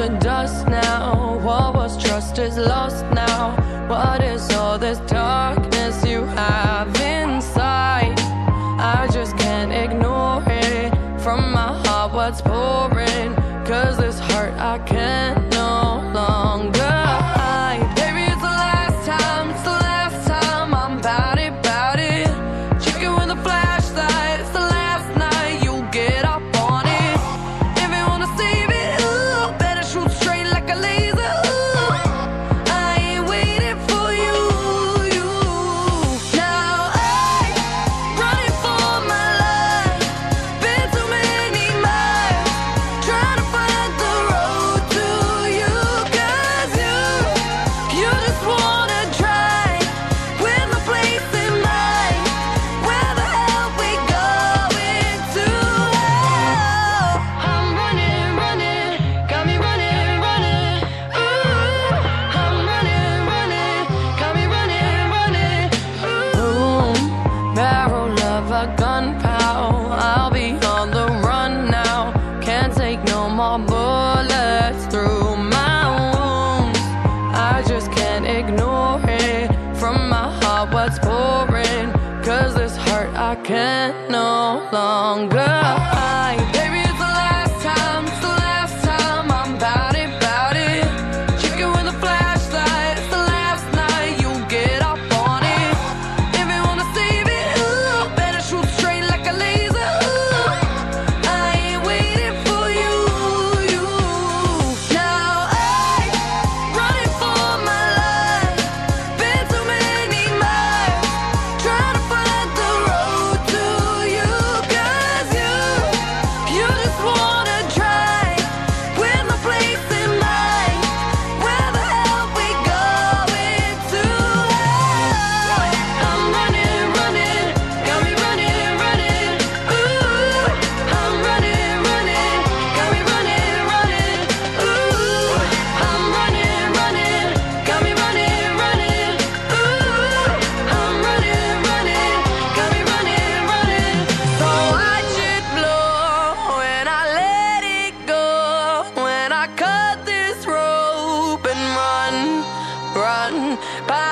to dust now. What was trust is lost now. What is all this darkness you have inside? I just can't ignore it. From my heart what's pouring, 'cause this heart I can't no longer hide. Baby, it's the last time, it's the last time I'm bout it, bout it. Chicken with a flashlight, it's the last night you'll get up on it. If you wanna save it, ooh, better shoot straight like a laser, ooh. I ain't waiting for you, you. Now I'm running for my life. Been too many miles, trying to find the road to you. 'Cause you just wanna try, with no place in mind. Where the hell we going to? I'm running, running, got me running, running. Ooh, I'm running, running, got me running, running. Boom, barrel of a gun, pal. I'll be on the run now. Can't take no more bullets through my wounds. I just can't ignore it. From my heart what's pouring, 'cause this heart I can't no longer hide. Baby, it's the last time, it's the last time I'm bout it, bout it. Chicken with a flashlight, it's the last night you'll get up on it. If you wanna save it, ooh, better shoot straight like a laser, ooh. I ain't waiting for you, you. Now I'm running for my life. Been too many miles, trying to find the road to you. 'Cause you just wanna try, with no place in mind. Where the hell we going to? I'm running, running, got me running, running. Ooh, I'm running, running, got me running, running. Ooh, I'm running, running, got me running, running. Ooh, I'm running, running, got me running, running. So watch it blow when I let it go, when I cut this rope and run, run by